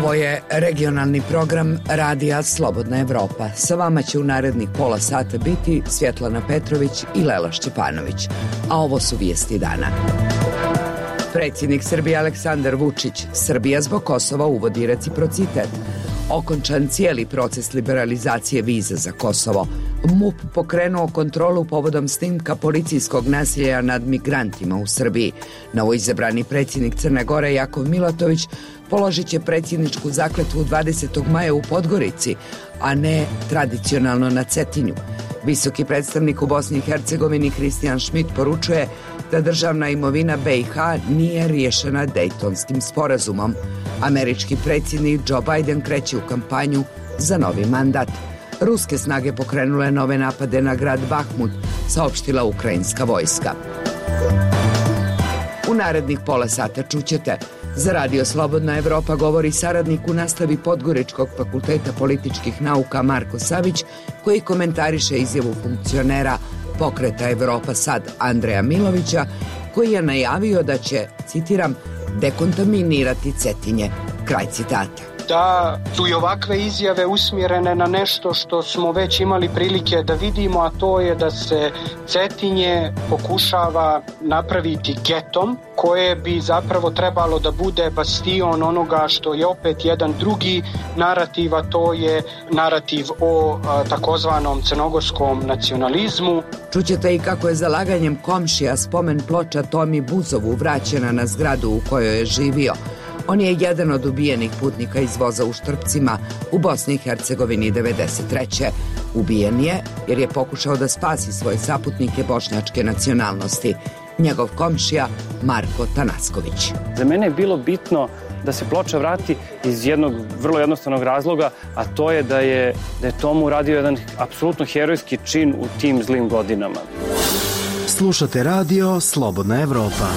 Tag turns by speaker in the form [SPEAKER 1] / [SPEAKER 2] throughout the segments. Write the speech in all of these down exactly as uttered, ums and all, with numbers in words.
[SPEAKER 1] Ovo je regionalni program Radija Slobodna Evropa. Sa vama će u narednih pola sata biti Svjetlana Petrović i Lela Šćepanović. A ovo su vijesti dana. Predsjednik Srbije Aleksandar Vučić: Srbija zbog Kosova uvodi reciprocitet. Okončan cijeli proces liberalizacije viza za Kosovo. MUP pokrenuo kontrolu povodom snimka policijskog nasilja nad migrantima u Srbiji. Novoizabrani predsjednik Crne Gore Jakov Milatović položit će predsjedničku zakletvu dvadesetog maja u Podgorici, a ne tradicionalno na Cetinju. Visoki predstavnik u Bosni i Hercegovini Kristijan Šmit poručuje da državna imovina B i H nije riješena Dejtonskim sporazumom. Američki predsjednik Joe Biden kreće u kampanju za novi mandat. Ruske snage pokrenule nove napade na grad Bahmut, saopštila ukrajinska vojska. U narednih pola sata čućete: za Radio Slobodna Evropa govori saradnik u nastavi Podgoričkog fakulteta političkih nauka Marko Savić, koji komentariše izjavu funkcionera Pokreta Evropa Sad Andreja Milovića, koji je najavio da će, citiram, dekontaminirati Cetinje. Kraj citata.
[SPEAKER 2] Da su i ovakve izjave usmjerene na nešto što smo već imali prilike da vidimo, a to je da se Cetinje pokušava napraviti getom koje bi zapravo trebalo da bude bastion onoga što je opet jedan drugi narativ, a to je narativ o a, takozvanom crnogorskom nacionalizmu.
[SPEAKER 1] Čućete i kako je zalaganjem komšija spomen ploča Tomi Buzovu vraćena na zgradu u kojoj je živio. On je jedan od ubijenih putnika iz voza u Štrpcima u Bosni i Hercegovini devedeset treće. Ubijen je jer je pokušao da spasi svoje saputnike bošnjačke nacionalnosti. Njegov komšija Marko Tanasković.
[SPEAKER 3] Za mene je bilo bitno da se ploča vrati iz jednog vrlo jednostavnog razloga, a to je da je, da je Tomu radio jedan apsolutno herojski čin u tim zlim godinama.
[SPEAKER 4] Slušate Radio Slobodna Evropa.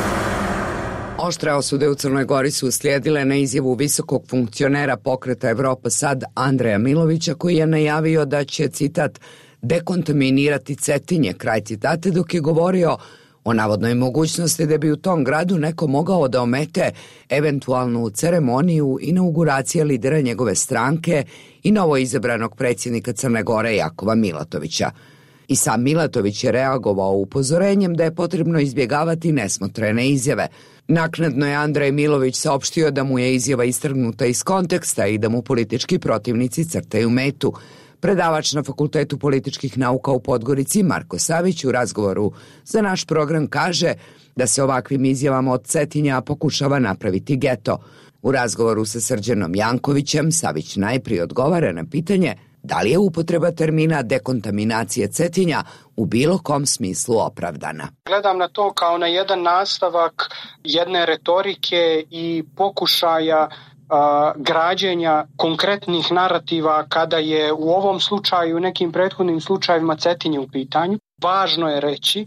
[SPEAKER 1] Oštre osude u Crnoj Gori su uslijedile na izjavu visokog funkcionera Pokreta Evropa Sad Andreja Milovića, koji je najavio da će, citat, dekontaminirati Cetinje, kraj citate, dok je govorio o navodnoj mogućnosti da bi u tom gradu neko mogao da omete eventualnu ceremoniju inauguracije lidera njegove stranke i novoizabranog predsjednika Crne Gore Jakova Milatovića. I sam Milatović je reagovao upozorenjem da je potrebno izbjegavati nesmotrene izjave. Naknadno je Andrej Milović saopštio da mu je izjava istrgnuta iz konteksta i da mu politički protivnici crtaju metu. Predavač na Fakultetu političkih nauka u Podgorici Marko Savić u razgovoru za naš program kaže da se ovakvim izjavama od Cetinja pokušava napraviti geto. U razgovoru sa Srđanom Jankovićem Savić najprije odgovara na pitanje da li je upotreba termina dekontaminacije Cetinja u bilo kom smislu opravdana.
[SPEAKER 2] Gledam na to kao na jedan nastavak jedne retorike i pokušaja a, građenja konkretnih narativa kada je u ovom slučaju i nekim prethodnim slučajevima Cetinje u pitanju. Važno je reći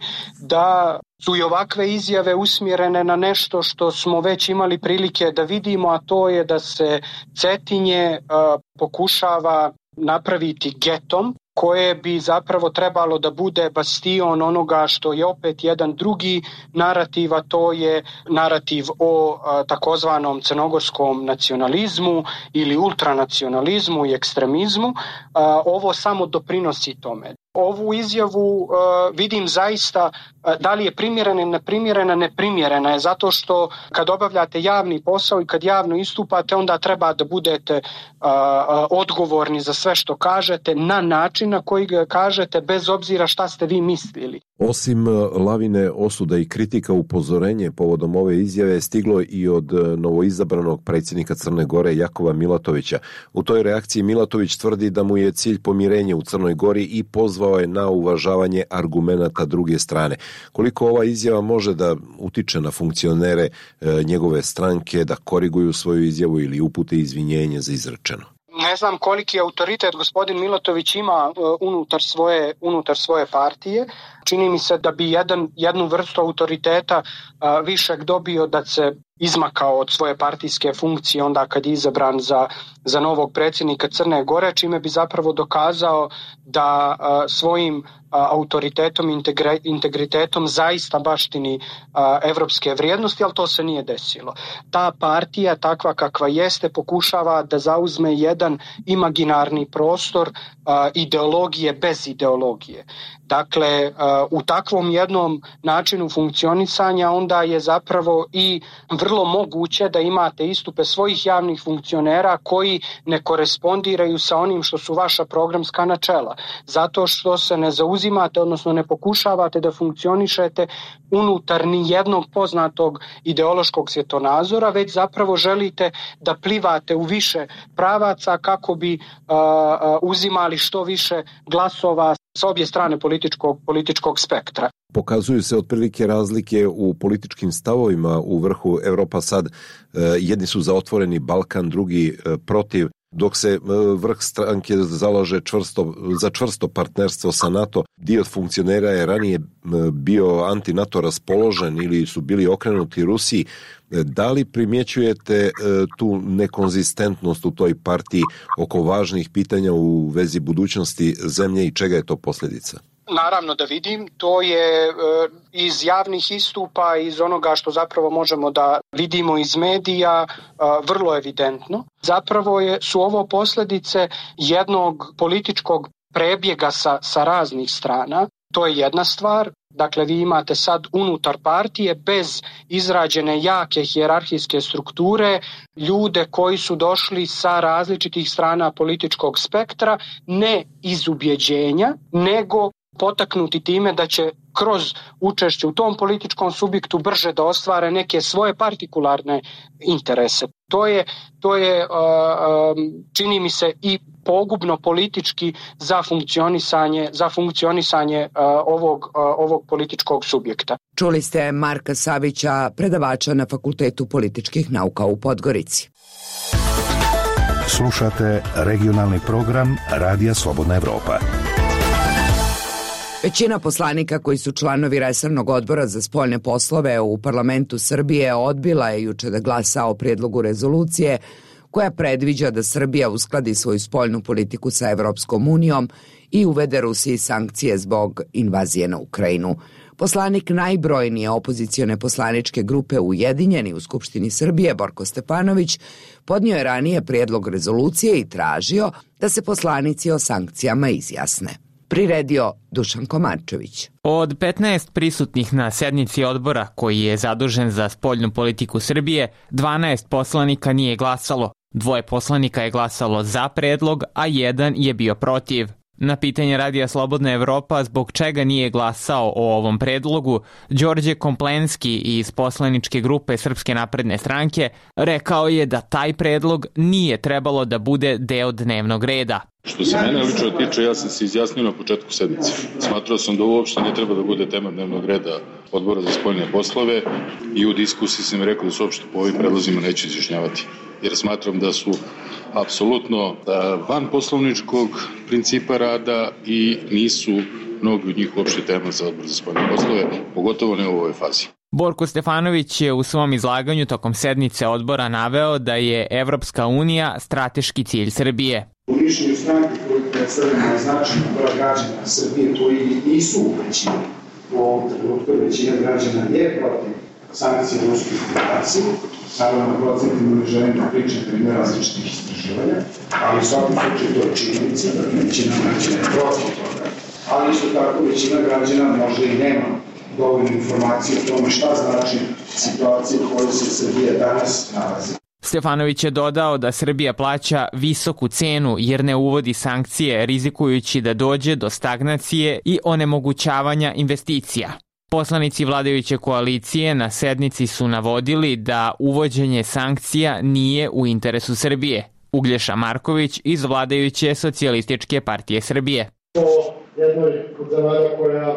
[SPEAKER 2] da su i ovakve izjave usmjerene na nešto što smo već imali prilike da vidimo, a to je da se Cetinje a, pokušava napraviti getom koje bi zapravo trebalo da bude bastion onoga što je opet jedan drugi narativ, a to je narativ o a, takozvanom crnogorskom nacionalizmu ili ultranacionalizmu i ekstremizmu. A, ovo samo doprinosi tome. Ovu izjavu uh, vidim zaista uh, da li je primjerena ili neprimjerena, neprimjerena je zato što kad obavljate javni posao i kad javno istupate, onda treba da budete uh, uh, odgovorni za sve što kažete na način na koji ga kažete, bez obzira šta ste vi mislili.
[SPEAKER 5] Osim lavine osuda i kritika, upozorenje povodom ove izjave je stiglo i od novoizabranog predsjednika Crne Gore Jakova Milatovića. U toj reakciji Milatović tvrdi da mu je cilj pomirenje u Crnoj Gori i pozvao je na uvažavanje argumenata druge strane. Koliko ova izjava može da utiče na funkcionere e, njegove stranke da koriguju svoju izjavu ili upute izvinjenje za izrečeno?
[SPEAKER 2] Ne znam koliki autoritet gospodin Milatović ima unutar svoje, unutar svoje partije. Čini mi se da bi jedan, jednu vrstu autoriteta a, višeg dobio da se izmakao od svoje partijske funkcije onda kad je izabran za, za novog predsjednika Crne Gore, čime bi zapravo dokazao da a, svojim a, autoritetom, integre, integritetom zaista baštini a, evropske vrijednosti, ali to se nije desilo. Ta partija, takva kakva jeste, pokušava da zauzme jedan imaginarni prostor a, ideologije bez ideologije. Dakle, u takvom jednom načinu funkcionisanja onda je zapravo i vrlo moguće da imate istupe svojih javnih funkcionera koji ne korespondiraju sa onim što su vaša programska načela. Zato što se ne zauzimate, odnosno ne pokušavate da funkcionišete unutar ni jednog poznatog ideološkog svjetonazora, već zapravo želite da plivate u više pravaca kako bi uh, uh, uzimali što više glasova sa obje strane političkog, političkog spektra.
[SPEAKER 5] Pokazuju se otprilike razlike u političkim stavovima u vrhu Evropa sad. Jedni su za otvoreni Balkan, drugi protiv, dok se vrh stranke zalaže čvrsto, za čvrsto partnerstvo sa NATO. Dio funkcionera je ranije bio anti-NATO raspoložen ili su bili okrenuti Rusiji. Da li primjećujete tu nekonzistentnost u toj partiji oko važnih pitanja u vezi budućnosti zemlje i čega je to posljedica?
[SPEAKER 2] Naravno da vidim, to je e, iz javnih istupa, iz onoga što zapravo možemo da vidimo iz medija, e, vrlo evidentno. Zapravo je, su ovo posljedice jednog političkog prebjega sa, sa raznih strana. To je jedna stvar. Dakle, vi imate sad unutar partije bez izrađene jake hijerarhijske strukture ljude koji su došli sa različitih strana političkog spektra, ne iz ubjeđenja, nego potaknuti time da će kroz učešće u tom političkom subjektu brže da ostvare neke svoje partikularne interese. To je, to je čini mi se, i pogubno politički za funkcionisanje, za funkcionisanje ovog, ovog političkog subjekta.
[SPEAKER 1] Čuli ste Marka Savića, predavača na Fakultetu političkih nauka u Podgorici.
[SPEAKER 6] Slušate regionalni program Radija Slobodna Evropa.
[SPEAKER 1] Većina poslanika koji su članovi resornog odbora za spoljne poslove u parlamentu Srbije odbila je juče da glasa o prijedlogu rezolucije koja predviđa da Srbija uskladi svoju spoljnu politiku sa Evropskom unijom i uvede Rusiji sankcije zbog invazije na Ukrajinu. Poslanik najbrojnije opozicione poslaničke grupe Ujedinjeni u Skupštini Srbije, Borko Stefanović, podnio je ranije prijedlog rezolucije i tražio da se poslanici o sankcijama izjasne. Priredio Dušan Komarčević.
[SPEAKER 7] Od petnaest prisutnih na sednici odbora koji je zadužen za spoljnu politiku Srbije, dvanaest poslanika nije glasalo. Dvoje poslanika je glasalo za predlog, a jedan je bio protiv. Na pitanje Radija Slobodna Evropa zbog čega nije glasao o ovom predlogu, Đorđe Komplenski iz poslaničke grupe Srpske napredne stranke rekao je da taj predlog nije trebalo da bude deo dnevnog reda.
[SPEAKER 8] Što se mene lično tiče, ja sam se izjasnio na početku sednice. Smatrao sam da uopšte ne treba da bude tema dnevnog reda odbora za spoljne poslove i u diskusiji sam rekao da se uopšte po ovim predlozima neću izjašnjavati. Jer smatram da su apsolutno van poslovničkog principa rada i nisu mnogi od njih uopšte tema za odbor za spoljne poslove, pogotovo ne u ovoj fazi.
[SPEAKER 7] Borko Stefanović je u svom izlaganju tokom sednice odbora naveo da je Evropska unija strateški cilj Srbije.
[SPEAKER 9] U mišljenju stranke koju predstavljamo značajno broj građana Srbije koji nisu u većini. U ovom trenutku većina građana je protiv sankcije Ruske federacije. Naravno, procentima ne želim da pričam primjer različitih istraživanja, ali u svakom slučaju to je činjenica da većina građana je protiv toga. Ali isto tako većina građana možda i nema dovoljnu informaciju o tome šta znači situacija u kojoj se Srbija danas nalazi.
[SPEAKER 7] Stefanović je dodao da Srbija plaća visoku cenu jer ne uvodi sankcije, rizikujući da dođe do stagnacije i onemogućavanja investicija. Poslanici vladajuće koalicije na sednici su navodili da uvođenje sankcija nije u interesu Srbije. Uglješa Marković iz vladajuće Socijalističke partije Srbije.
[SPEAKER 10] To jednoj od zemalja koja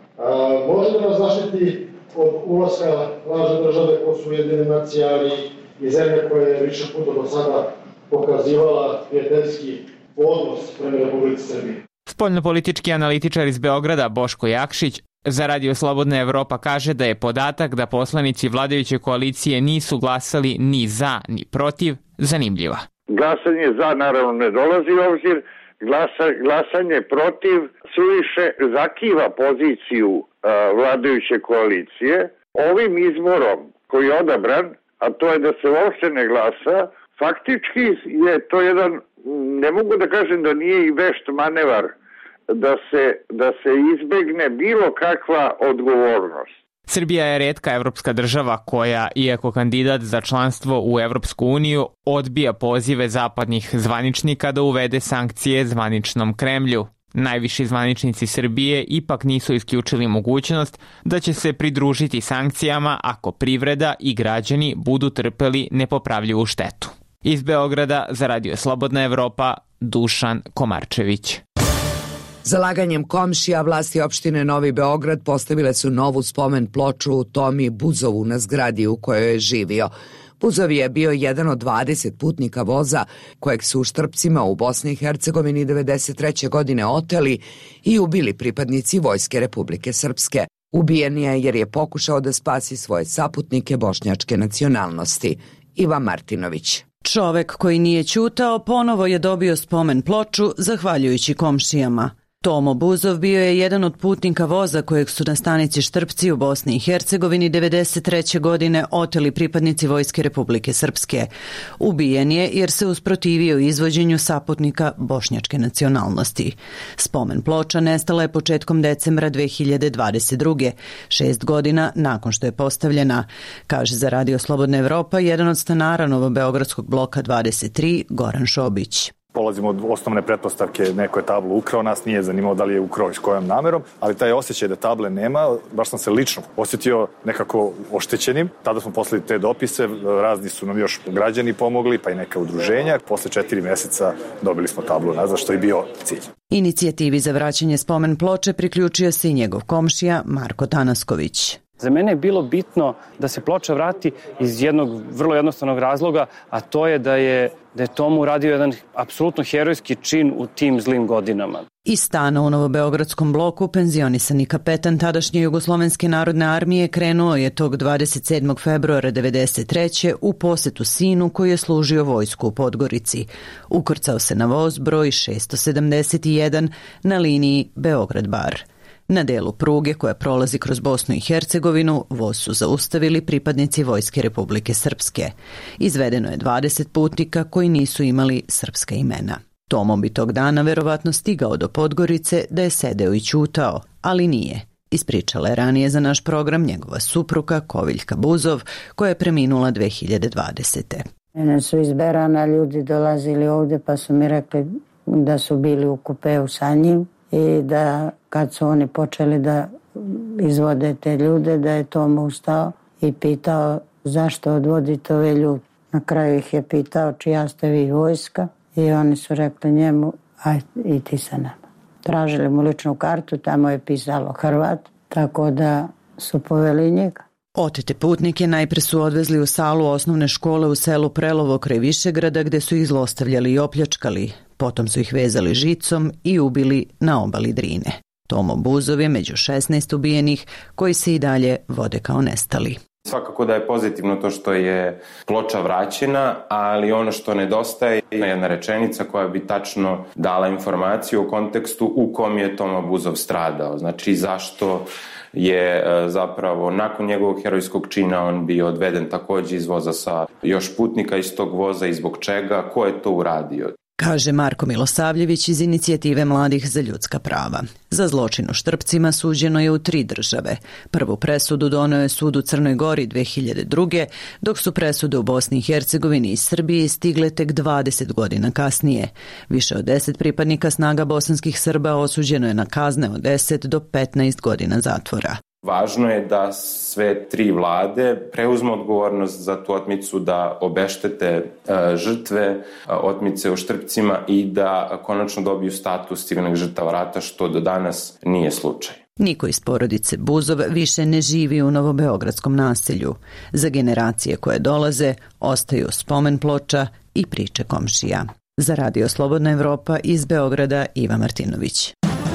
[SPEAKER 10] a, može da nas zaštiti od ulaska lažne države ko su Ujedinjene nacije, ali i zemlje koje je više puta do sada pokazivala prijateljski odnos prema Republici Srbije.
[SPEAKER 7] Spoljnopolitički analitičar iz Beograda Boško Jakšić Za Radio Slobodna Evropa kaže da je podatak da poslanici vladajuće koalicije nisu glasali ni za ni protiv zanimljiva.
[SPEAKER 11] Glasanje za naravno ne dolazi u obzir, Glasa, glasanje protiv suviše zakiva poziciju a, vladajuće koalicije. Ovim izborom koji je odabran, a to je da se uopšte ne glasa, faktički je to jedan, ne mogu da kažem da nije i vešt manevar, da se, da se izbegne bilo kakva odgovornost.
[SPEAKER 7] Srbija je retka evropska država koja, iako kandidat za članstvo u Evropsku uniju, odbija pozive zapadnih zvaničnika da uvede sankcije zvaničnom Kremlju. Najviši zvaničnici Srbije ipak nisu isključili mogućnost da će se pridružiti sankcijama ako privreda i građani budu trpeli nepopravljivu štetu. Iz Beograda za Radio Slobodna Evropa, Dušan Komarčević.
[SPEAKER 1] Zalaganjem komšija vlasti opštine Novi Beograd postavile su novu spomen ploču Tomi Buzovu na zgradi u kojoj je živio. Buzov je bio jedan od dvadeset putnika voza kojeg su u Štrpcima u Bosni i Hercegovini devedeset treće godine oteli i ubili pripadnici Vojske Republike Srpske. Ubijen je jer je pokušao da spasi svoje saputnike bošnjačke nacionalnosti. Ivan Martinović.
[SPEAKER 12] Čovek koji nije ćutao ponovo je dobio spomen ploču zahvaljujući komšijama. Tomo Buzov bio je jedan od putnika voza kojeg su na stanici Štrpci u Bosni i Hercegovini devedeset treće godine oteli pripadnici Vojske Republike Srpske. Ubijen je jer se usprotivio izvođenju saputnika bošnjačke nacionalnosti. Spomen ploča nestala je početkom decembra dve hiljade dvadeset druge, šest godina nakon što je postavljena, kaže za Radio Slobodna Evropa jedan od stanara Novobeogradskog bloka dvadeset tri, Goran Šobić.
[SPEAKER 13] Polazimo od osnovne pretpostavke, neko je tablu ukrao, nas nije zanimalo da li je ukrao i s kojom namerom, ali taj osjećaj da table nema, baš sam se lično osjetio nekako oštećenim. Tada smo poslali te dopise, razni su nam još građani pomogli, pa i neka udruženja. Posle četiri meseca dobili smo tablu nazad, što je bio cilj.
[SPEAKER 12] Inicijativi za vraćanje spomen ploče priključio se i njegov komšija Marko Tanasković.
[SPEAKER 3] Za mene je bilo bitno da se ploča vrati iz jednog vrlo jednostavnog razloga, a to je da je, da je Tomu uradio jedan apsolutno herojski čin u tim zlim godinama.
[SPEAKER 12] Iz stana u Novobeogradskom bloku penzionisani kapetan tadašnje Jugoslovenske narodne armije krenuo je tog dvadeset sedmog februara devedeset treće u posetu sinu koji je služio vojsku u Podgorici. Ukrcao se na voz broj šesto sedamdeset jedan na liniji Beograd-Bar. Na delu pruge koja prolazi kroz Bosnu i Hercegovinu voz su zaustavili pripadnici Vojske Republike Srpske. Izvedeno je dvadeset putnika koji nisu imali srpska imena. Tomo bi tog dana verovatno stigao do Podgorice da je sedeo i ćutao, ali nije. Ispričala je ranije za naš program njegova supruga Koviljka Buzov, koja je preminula dve hiljade dvadesete.
[SPEAKER 14] Mene su izberana, ljudi dolazili ovde pa su mi rekli da su bili u kupeu sa njim i da kad su oni počeli da izvode te ljude, da je Tomo ustao i pitao zašto odvodite ove ljude. Na kraju ih je pitao čija ste vi vojska i oni su rekli njemu aj i ti sa nama. Tražili mu ličnu kartu, tamo je pisalo Hrvat, tako da su poveli njega.
[SPEAKER 12] Otete putnike najpre su odvezli u salu osnovne škole u selu Prelovo kraj Višegrada gde su ih zlostavljali i opljačkali. Potom su ih vezali žicom i ubili na obali Drine. Tomo Buzov je među šesnaest ubijenih koji se i dalje vode kao nestali.
[SPEAKER 15] Svakako da je pozitivno to što je ploča vraćena, ali ono što nedostaje je jedna rečenica koja bi tačno dala informaciju o kontekstu u kom je Tomo Buzov stradao. Znači zašto je zapravo nakon njegovog herojskog čina on bio odveden takođe iz voza sa još putnika iz tog voza i zbog čega, ko je to uradio.
[SPEAKER 12] Kaže Marko Milosavljević iz Inicijative mladih za ljudska prava. Za zločin u Štrpcima suđeno je u tri države. Prvu presudu doneo je sud u Crnoj Gori dve hiljade druge, dok su presude u Bosni i Hercegovini i Srbiji stigle tek dvadeset godina kasnije. Više od deset pripadnika snaga bosanskih Srba osuđeno je na kazne od deset do petnaest godina zatvora.
[SPEAKER 15] Važno je da sve tri vlade preuzmu odgovornost za tu otmicu, da obeštete e, žrtve e, otmice u Štrpcima i da konačno dobiju status civilnih žrtava rata, što do danas nije slučaj.
[SPEAKER 12] Niko iz porodice Buzov više ne živi u Novobeogradskom naselju. Za generacije koje dolaze ostaju spomen ploča i priče komšija. Za Radio Slobodna Evropa iz Beograda, Iva Martinović.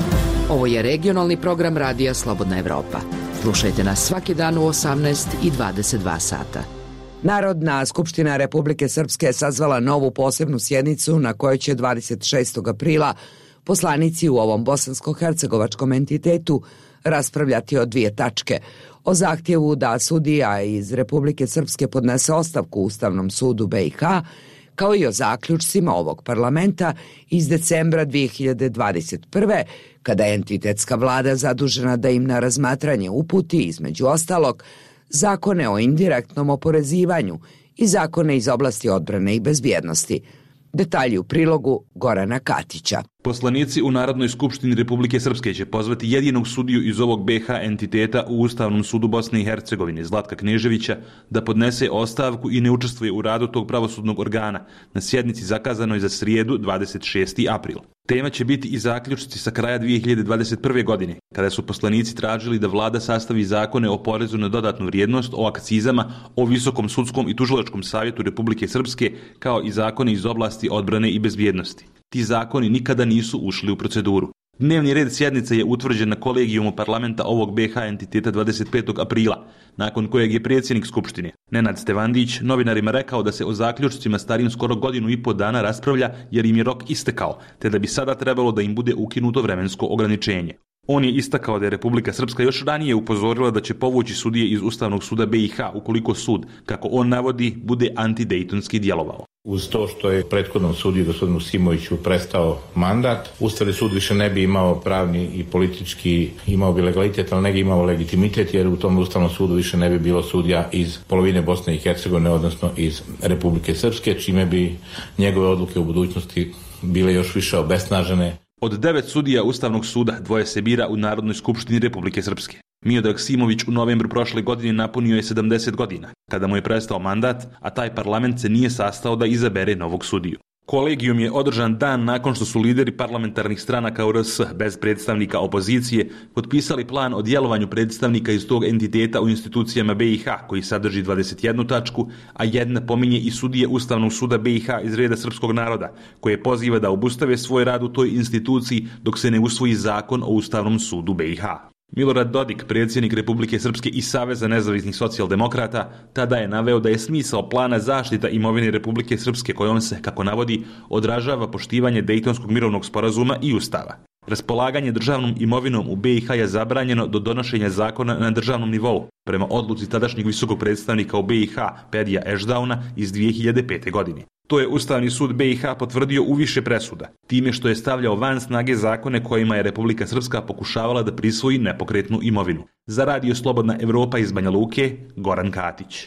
[SPEAKER 16] Ovo je regionalni program Radija Slobodna Evropa. Slušajte nas svaki dan u osamnaest i dvadeset dva sata.
[SPEAKER 1] Narodna skupština Republike Srpske sazvala novu posebnu sjednicu na kojoj će dvadeset šestog aprila poslanici u ovom bosansko-hercegovačkom entitetu raspravljati o dvije tačke. O zahtjevu da sudija iz Republike Srpske podnese ostavku Ustavnom sudu B i H, kao i o zaključcima ovog parlamenta iz decembra dvije hiljade dvadeset prve. kada je entitetska vlada zadužena da im na razmatranje uputi, između ostalog, zakone o indirektnom oporezivanju i zakone iz oblasti odbrane i bezbjednosti. Detalji u prilogu Gorana Katića.
[SPEAKER 17] Poslanici u Narodnoj skupštini Republike Srpske će pozvati jedinog sudiju iz ovog B H entiteta u Ustavnom sudu Bosne i Hercegovine, Zlatka Kneževića, da podnese ostavku i ne učestvuje u radu tog pravosudnog organa na sjednici zakazanoj za srijedu dvadeset šestog aprila. Tema će biti i zaključci sa kraja dvije hiljade dvadeset prve. godine, kada su poslanici tražili da vlada sastavi zakone o porezu na dodatnu vrijednost, o akcizama, o Visokom sudskom i tužilačkom savjetu Republike Srpske, kao i zakone iz oblasti odbrane i bezbjednosti. Ti zakoni nikada nisu ušli u proceduru. Dnevni red sjednice je utvrđen na kolegijumu parlamenta ovog B H entiteta dvadeset petog aprila, nakon kojeg je predsjednik Skupštine, Nenad Stevandić, novinarima rekao da se o zaključcima starim skoro godinu i po dana raspravlja jer im je rok istekao, te da bi sada trebalo da im bude ukinuto vremensko ograničenje. On je istakao da je Republika Srpska još ranije upozorila da će povući sudije iz Ustavnog suda B i H ukoliko sud, kako on navodi, bude antidejtonski djelovao.
[SPEAKER 18] Uz to što je prethodnom sudiji gospodinu Simoviću prestao mandat, Ustavni sud više ne bi imao pravni i politički, imao bi legalitet, ali ne bi imao legitimitet, jer u tom Ustavnom sudu više ne bi bilo sudija iz polovine Bosne i Hercegovine, odnosno iz Republike Srpske, čime bi njegove odluke u budućnosti bile još više obesnažene.
[SPEAKER 17] Od devet sudija Ustavnog suda dvoje se bira u Narodnoj skupštini Republike Srpske. Miodrag Simović u novembru prošle godine napunio je sedamdeset godina, kada mu je prestao mandat, a taj parlament se nije sastao da izabere novog sudiju. Kolegijum je održan dan nakon što su lideri parlamentarnih stranaka U R S bez predstavnika opozicije potpisali plan o djelovanju predstavnika iz tog entiteta u institucijama B i H, koji sadrži dvadeset jednu tačku, a jedna pominje i sudije Ustavnog suda B i H iz reda srpskog naroda, koje poziva da obustave svoj rad u toj instituciji dok se ne usvoji zakon o Ustavnom sudu B i H. Milorad Dodik, predsjednik Republike Srpske i Saveza nezavisnih socijaldemokrata, tada je naveo da je smisao plana zaštita imovine Republike Srpske kojom se, kako navodi, odražava poštivanje Dejtonskog mirovnog sporazuma i Ustava. Raspolaganje državnom imovinom u B i H je zabranjeno do donošenja zakona na državnom nivou, prema odluci tadašnjeg visokog predstavnika u B i H, Pedija Ešdauna, iz dvije hiljade pete. godine. To je Ustavni sud B i H potvrdio u više presuda, time što je stavljao van snage zakone kojima je Republika Srpska pokušavala da prisvoji nepokretnu imovinu. Za Radio Slobodna Evropa iz Banja Luke, Goran Katić.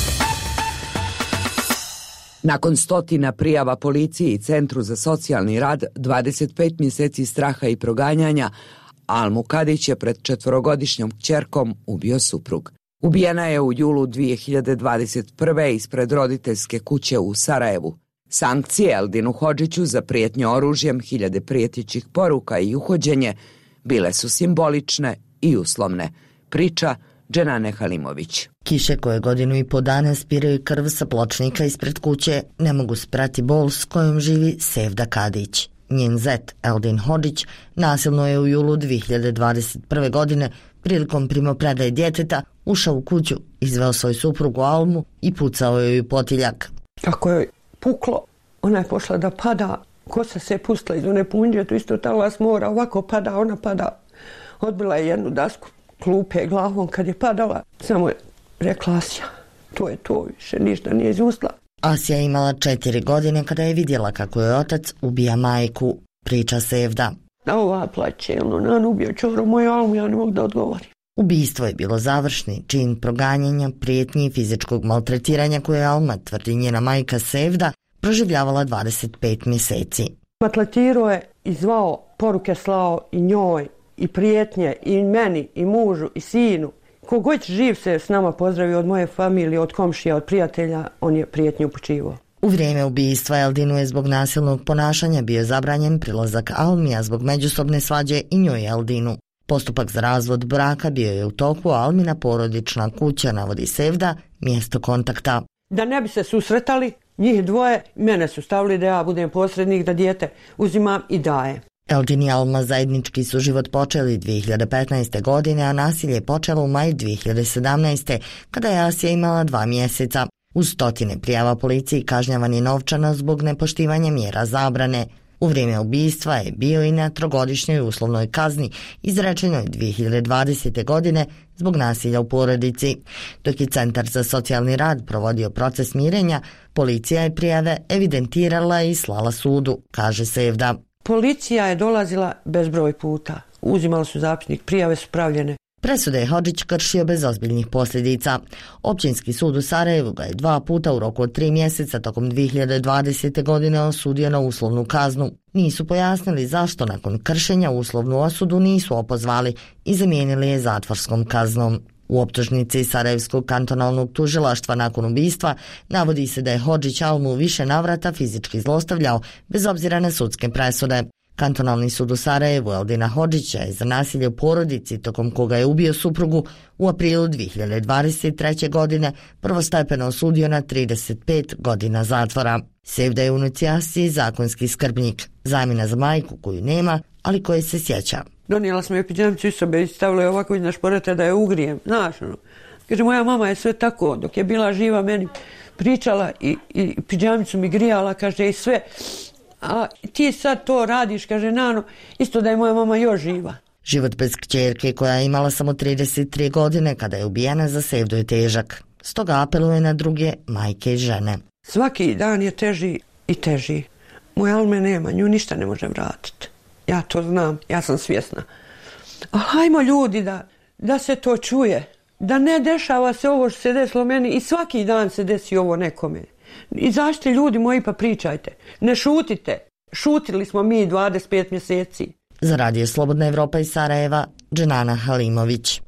[SPEAKER 1] Nakon stotina prijava policiji i Centru za socijalni rad, dvadeset pet mjeseci straha i proganjanja, Almu Kadić je pred četvorogodišnjom kćerkom ubio suprug. Ubijena je u julu dvije hiljade dvadeset prve. ispred roditeljske kuće u Sarajevu. Sankcije Eldinu Hodžiću za prijetnju oružjem, hiljade prijetećih poruka i uhođenje bile su simbolične i uslovne. Priča Dženane Halimović.
[SPEAKER 19] Kiše koje godinu i po dana spiraju krv sa pločnika ispred kuće ne mogu sprati bol s kojom živi Sevda Kadić. Njen zet Eldin Hodžić nasilno je u julu dvije hiljade dvadeset prve. godine prilikom primopredaje djeteta ušao u kuću, izveo svoju suprugu Almu i pucao joj u potiljak.
[SPEAKER 20] Kako je puklo, ona je pošla da pada, kosa se pustila iz one punđe, to isto talas mora, ovako pada, ona pada. Odbila je jednu dasku klupe glavom kad je padala, samo je rekla Asija, to je to, više ništa nije izustila.
[SPEAKER 19] Asija je imala četiri godine kada je vidjela kako je otac ubija majku, priča Sevda.
[SPEAKER 20] A ova plaće, ono, on ubio čoro moju Almu, ja ne mogu da odgovorim.
[SPEAKER 19] Ubistvo je bilo završni čin proganjanja, prijetnji i fizičkog maltretiranja koje je Alma, tvrdi njena majka Sevda, proživljavala dvadeset pet mjeseci.
[SPEAKER 20] Maltretirao je i zvao, poruke slao i njoj, i prijetnje, i meni, i mužu, i sinu. Kogod živ se s nama pozdravio od moje familije, od komšija, od prijatelja, on je prijetnju upućivao.
[SPEAKER 19] U vrijeme ubistva Eldinu je zbog nasilnog ponašanja bio zabranjen prilazak Almi, a zbog međusobne svađe i njoj Eldinu. Postupak za razvod braka bio je u toku, a Almina porodična kuća, navodi Sevda, mjesto kontakta.
[SPEAKER 20] Da ne bi se susretali, njih dvoje, mene su stavili da ja budem posrednik, da dijete uzimam i dajem.
[SPEAKER 19] Eldin i Alma zajednički su život počeli dvije hiljade petnaeste. godine, a nasilje je počelo u maju dvije hiljade sedamnaeste. kada je Asija imala dva mjeseca. Uz stotine prijava policiji kažnjavan je novčano zbog nepoštivanja mjera zabrane. U vrijeme ubistva je bio i na trogodišnjoj uslovnoj kazni, izrečenoj dvije hiljade dvadesete. godine zbog nasilja u porodici. Dok je Centar za socijalni rad provodio proces mirenja, policija je prijave evidentirala i slala sudu, kaže Sevda.
[SPEAKER 20] Policija je dolazila bezbroj puta. Uzimali su zapisnik, prijave su pravljene.
[SPEAKER 19] Presude je Hodžić kršio bez ozbiljnih posljedica. Općinski sud u Sarajevu ga je dva puta u roku od tri mjeseca tokom dvije hiljade dvadesete. godine osudio na uslovnu kaznu. Nisu pojasnili zašto nakon kršenja uslovnu osudu nisu opozvali i zamijenili je zatvorskom kaznom. U optužnici Sarajevskog kantonalnog tužilaštva nakon ubistva navodi se da je Hodžić Almu više navrata fizički zlostavljao bez obzira na sudske presude. Kantonalni sud u Sarajevu Eldina Hodžića je za nasilje u porodici tokom koga je ubio suprugu u aprilu dvije hiljade dvadeset treće. godine prvostepeno osudio na trideset pet godina zatvora. Sevda je u inicijaciji zakonski skrbnik, zamjena za majku koju nema, ali koje se sjeća.
[SPEAKER 20] Donijela sam je pidžamicu iz sobe i stavila je ovako iz našporeta da je ugrijem. Znaš, ono. Kaže, moja mama je sve tako, dok je bila živa meni pričala i, i pidžamicu mi grijala, kaže, i sve. A ti sad to radiš, kaže Nano, isto da je moja mama još živa.
[SPEAKER 19] Život bez kćerke koja je imala samo trideset tri godine kada je ubijena za Sevdu je težak. Stoga apeluje na druge majke i žene.
[SPEAKER 20] Svaki dan je teži i teži. Moja Alme nema, nju ništa ne može vratiti. Ja to znam, ja sam svjesna. A hajmo ljudi da, da se to čuje. Da ne dešava se ovo što se desilo meni i svaki dan se desi ovo nekome. Izađite ljudi moji pa pričajte. Ne šutite. Šutili smo mi dvadeset pet mjeseci.
[SPEAKER 19] Za Radio Slobodna Evropa iz Sarajeva, Dženana Halimović.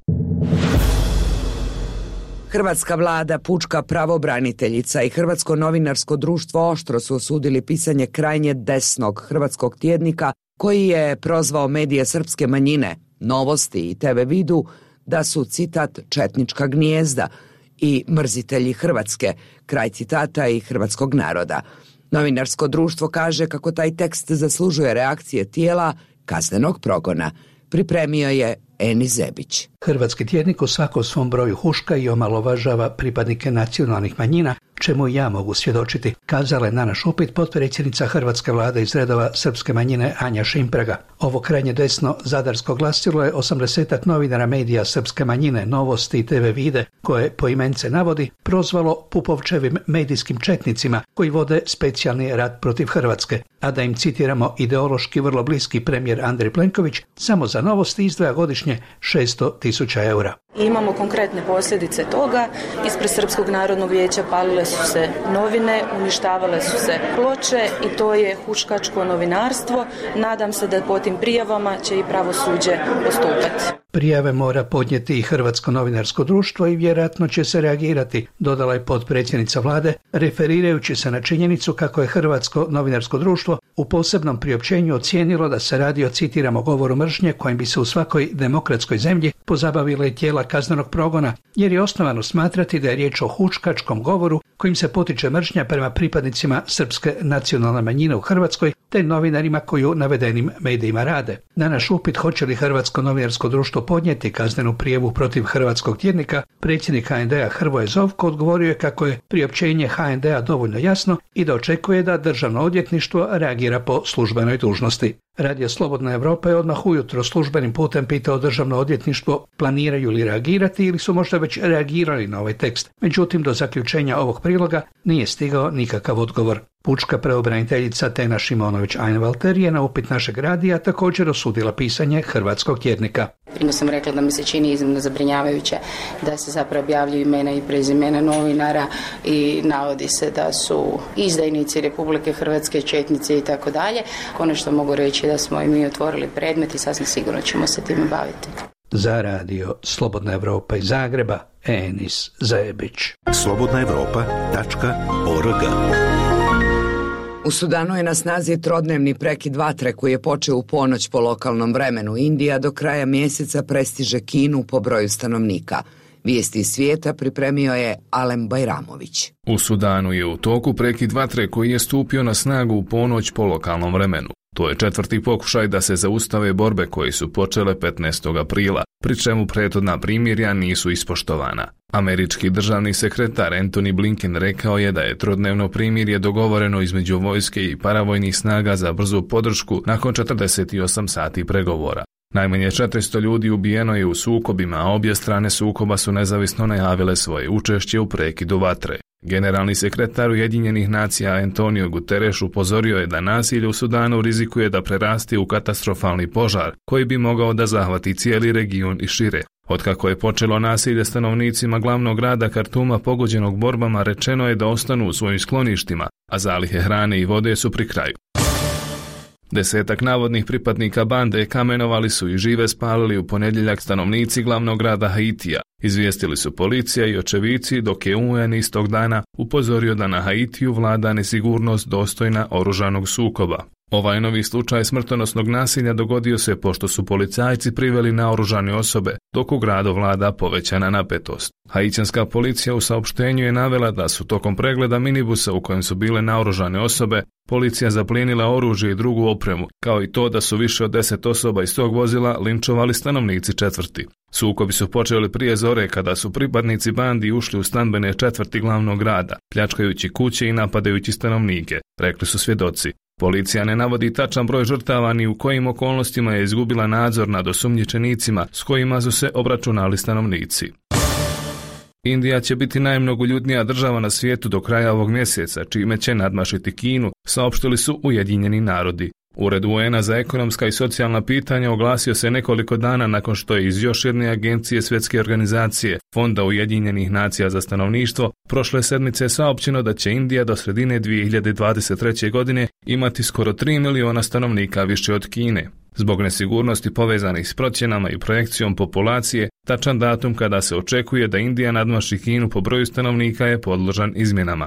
[SPEAKER 1] Hrvatska vlada, pučka pravobraniteljica i Hrvatsko novinarsko društvo oštro su osudili pisanje krajnje desnog hrvatskog tjednika koji je prozvao medije srpske manjine, Novosti i te ve Vidu da su, citat, četnička gnijezda i mrzitelji Hrvatske, kraj citata, i hrvatskog naroda. Novinarsko društvo kaže kako taj tekst zaslužuje reakcije tijela kaznenog progona. Pripremio je Enis Zebić.
[SPEAKER 21] Hrvatski tjednik u svakom svom broju huška i omalovažava pripadnike nacionalnih manjina, čemu ja mogu svjedočiti, kazala je na naš upit potpredsjednica hrvatske vlade iz redova srpske manjine Anja Šimpraga. Ovo krajnje desno zadarsko glasilo je osamdesetak novinara medija srpske manjine, Novosti i te ve Vide, koje poimence navodi, prozvalo Pupovčevim medijskim četnicima koji vode specijalni rat protiv Hrvatske, a da im, citiramo, ideološki vrlo bliski premijer Andrej Plenković samo za Novosti izdvaja godišnje šesto tisuća eura.
[SPEAKER 22] Imamo konkretne posljedice toga. Ispred Srpskog narodnog vijeća palile su se novine, uništavale su se ploče i to je huškačko novinarstvo. Nadam se da po tim prijavama će i pravosuđe postupati.
[SPEAKER 21] Prijave mora podnijeti i Hrvatsko novinarsko društvo i vjerojatno će se reagirati, dodala je potpredsjednica vlade, referirajući se na činjenicu kako je Hrvatsko novinarsko društvo u posebnom priopćenju ocijenilo da se radi o, citiramo, govoru mržnje kojim bi se u svakoj demokratskoj zemlji pozabavile i tijela kaznenog progona, jer je osnovano smatrati da je riječ o huškačkom govoru kojim se potiče mržnja prema pripadnicima srpske nacionalne manjine u Hrvatskoj te novinarima koji u navedenim medijima rade. Na naš upit hoće li Hrvatsko novinarsko društvo podnijeti kaznenu prijavu protiv hrvatskog tjednika, predsjednik ha en de a Hrvoje Zovko odgovorio je kako je priopćenje ha en de a dovoljno jasno i da očekuje da Državno odvjetništvo reagira po službenoj dužnosti. Radio Slobodna Evropa je odmah ujutro službenim putem pitao Državno odvjetništvo planiraju li reagirati ili su možda već reagirali na ovaj tekst. Međutim, do zaključenja ovog priloga nije stigao nikakav odgovor. Pučka pravobraniteljica Tena Šimonović-Einwalter je na upit našeg radija također osudila pisanje hrvatskog tjednika.
[SPEAKER 23] Prima sam rekla da mi se čini iznimno zabrinjavajuće da se zapravo objavljuju imena i prezimena novinara i navodi se da su izdajnici Republike Hrvatske, četnici i tako dalje. Konačno mogu reći da smo i mi otvorili predmet i sasvim sigurno ćemo se time baviti.
[SPEAKER 21] Za radio Slobodna Evropa iz Zagreba, Enis Zebić.
[SPEAKER 6] slobodna evropa tačka org.
[SPEAKER 1] U Sudanu je na snazi trodnevni prekid vatre koji je počeo u ponoć po lokalnom vremenu. Indija do kraja mjeseca prestiže Kinu po broju stanovnika. Vijesti iz svijeta pripremio je Alem Bajramović.
[SPEAKER 24] U Sudanu je u toku prekid vatre koji je stupio na snagu u ponoć po lokalnom vremenu.
[SPEAKER 2] To je četvrti pokušaj da se zaustave borbe koje su počele petnaestog aprila, pri čemu prethodna primirja nisu ispoštovana. Američki državni sekretar Antony Blinken rekao je da je trodnevno primirje dogovoreno između vojske i paravojnih snaga za brzu podršku nakon četrdeset osam sati pregovora. Najmanje četiristo ljudi ubijeno je u sukobima, a obje strane sukoba su nezavisno najavile svoje učešće u prekidu vatre. Generalni sekretar Ujedinjenih nacija Antonio Guterres upozorio je da nasilje u Sudanu rizikuje da prerasti u katastrofalni požar koji bi mogao da zahvati cijeli region i šire. Otkako je počelo nasilje stanovnicima glavnog grada Kartuma pogođenog borbama, rečeno je da ostanu u svojim skloništima, a zalihe hrane i vode su pri kraju. Desetak navodnih pripadnika bande kamenovali su i žive spalili u ponedjeljak stanovnici glavnog grada Haitija, izvijestili su policija i očevici, dok je U N istog dana upozorio da na Haitiju vlada nesigurnost dostojna oružanog sukoba. Ovaj novi slučaj smrtonosnog nasilja dogodio se pošto su policajci priveli naoružane osobe, dok u gradu vlada povećana napetost. Haitijanska policija u saopštenju je navela da su tokom pregleda minibusa u kojem su bile naoružane osobe, policija zaplijenila oružje i drugu opremu, kao i to da su više od deset osoba iz tog vozila linčovali stanovnici četvrti. Sukobi su počeli prije zore kada su pripadnici bandi ušli u stambene četvrti glavnog grada, pljačkajući kuće i napadajući stanovnike, rekli su svjedoci. Policija ne navodi tačan broj žrtava ni u kojim okolnostima je izgubila nadzor nad osumnjičenicima s kojima su se obračunali stanovnici. Indija će biti najmnogoljudnija država na svijetu do kraja ovog mjeseca, čime će nadmašiti Kinu, saopštili su Ujedinjeni narodi. Ured U N-a za ekonomska i socijalna pitanja oglasio se nekoliko dana nakon što je iz još jedne agencije Svjetske organizacije, Fonda Ujedinjenih nacija za stanovništvo, prošle sedmice saopćeno da će Indija do sredine dvije hiljade dvadeset treće. godine imati skoro tri miliona stanovnika više od Kine. Zbog nesigurnosti povezanih s procjenama i projekcijom populacije, tačan datum kada se očekuje da Indija nadmaši Kinu po broju stanovnika je podložan izmjenama.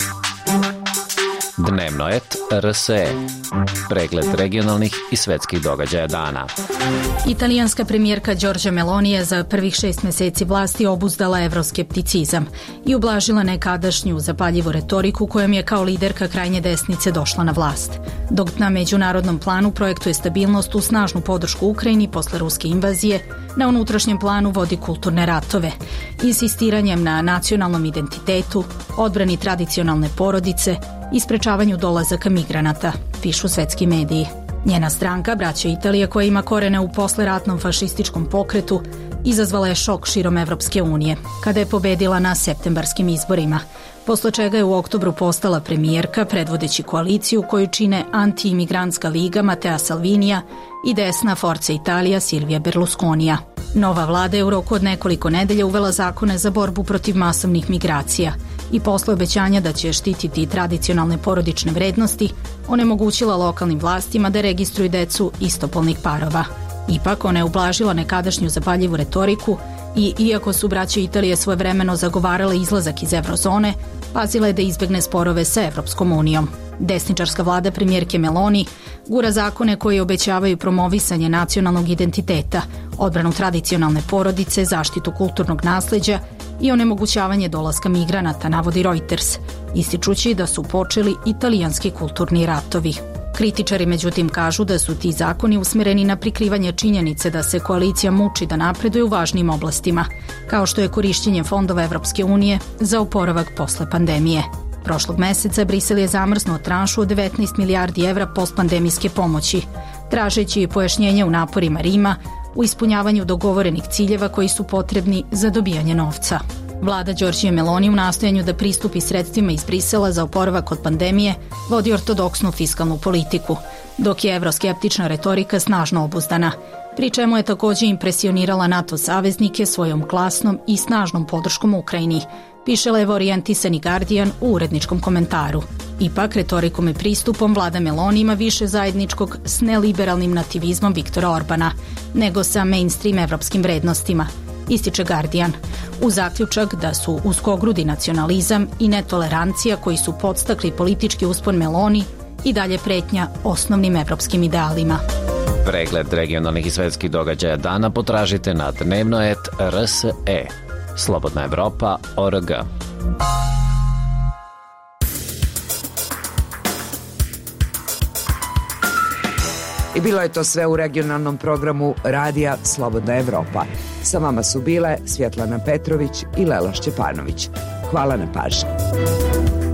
[SPEAKER 4] Dnevno et R S E. Pregled regionalnih i svetskih događaja dana.
[SPEAKER 5] Italijanska premijerka Giorgia Meloni je za prvih šest meseci vlasti obuzdala evroskepticizam i ublažila nekadašnju zapaljivu retoriku kojom je kao liderka krajnje desnice došla na vlast. Dok na međunarodnom planu projektuje stabilnost u snažnu podršku Ukrajini posle ruske invazije, na unutrašnjem planu vodi kulturne ratove, insistiranjem na nacionalnom identitetu, odbrani tradicionalne porodice i sprečavanju dolazaka migranata, pišu svetski mediji. Njena stranka, Braća Italije, koja ima korene u posleratnom fašističkom pokretu, izazvala je šok širom Evropske unije, kada je pobedila na septembarskim izborima, posle čega je u oktobru postala premijerka, predvodeći koaliciju koju čine anti-imigrantska liga Matteo Salvinija i desna Forza Italia Silvija Berlusconija. Nova vlada je u roku od nekoliko nedelja uvela zakone za borbu protiv masovnih migracija i posle obećanja da će štititi tradicionalne porodične vrednosti, onemogućila lokalnim vlastima da registruju decu istopolnih parova. Ipak, ona je ublažila nekadašnju zapaljivu retoriku i, iako su Braće Italije svojevremeno zagovarale izlazak iz evrozone, pazila je da izbegne sporove sa Evropskom unijom. Desničarska vlada premijerke Meloni gura zakone koji obećavaju promovisanje nacionalnog identiteta, odbranu tradicionalne porodice, zaštitu kulturnog nasleđa i onemogućavanje dolaska migranata, navodi Reuters, ističući da su počeli italijanski kulturni ratovi. Kritičari međutim kažu da su ti zakoni usmereni na prikrivanje činjenice da se koalicija muči da napreduje u važnim oblastima, kao što je korišćenje fondova Evropske unije za oporavak posle pandemije. Prošlog meseca Brisel je zamrznuo tranšu od devetnaest milijardi evra postpandemijske pomoći, tražeći pojašnjenje u naporima Rima u ispunjavanju dogovorenih ciljeva koji su potrebni za dobijanje novca. Vlada Giorgie Meloni u nastojanju da pristupi sredstvima iz Brisela za oporavak od pandemije vodi ortodoksnu fiskalnu politiku, dok je evroskeptična retorika snažno obuzdana, pri čemu je takođe impresionirala NATO saveznike svojom glasnom i snažnom podrškom Ukrajini, piše levo orijentisani Guardian u uredničkom komentaru. Ipak, retorikom i pristupom vlada Meloni ima više zajedničkog s neliberalnim nativizmom Viktora Orbana, nego sa mainstream evropskim vrednostima, ističe Guardian, u zaključak da su uskogrudi nacionalizam i netolerancija koji su podstakli politički uspon Meloni i dalje pretnja osnovnim evropskim idealima.
[SPEAKER 4] Pregled regionalnih i svetskih događaja dana potražite na dnevno et R S E. Slobodna Evropa точка org.
[SPEAKER 1] I bilo je to sve u regionalnom programu Radija Slobodna Evropa. Sa vama su bile Svjetlana Petrović i Lela Šćepanović. Hvala na pažnji.